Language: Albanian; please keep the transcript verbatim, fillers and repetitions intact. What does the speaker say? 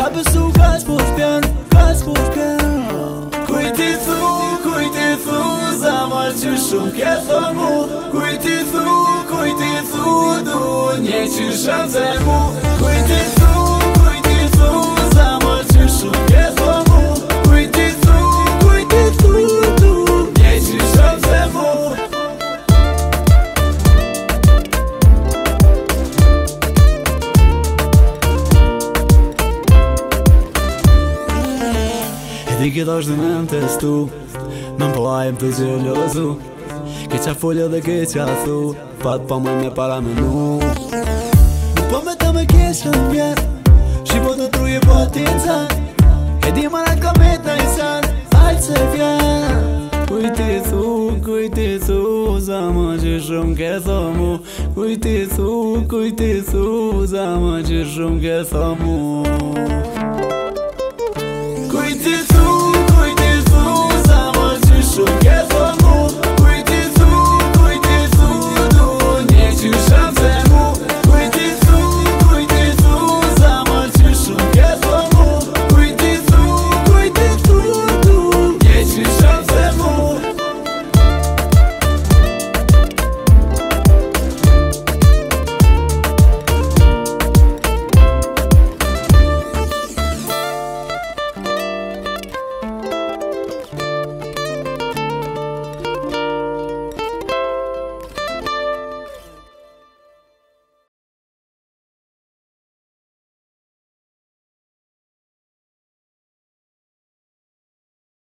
besu ka s'po shpjen, ka s'po shpjen. Kujti thu, kujti thu, zamar që shumë ke thëmu. Kujti thu, kujti thu, du një që shumë ze mu. Kujti thu, kujti thu, zamar që shumë ke thëmu. Kujti thu, kujti thu, du një që shumë ze mu. Ti këtë është dhe me më testu, me më poajmë të gjelozu. Ke qa folja dhe ke qa thu, pat pa mëj me para menu. Nuk po me ta me kesh në vjet, shqipo të truje po ati në zan. E di ma në ka me ta i san, alë se vjen. Kujti thu, kujti thu, zama që shumë ke thomu. Kujti thu, kujti thu, zama që shumë ke thomu.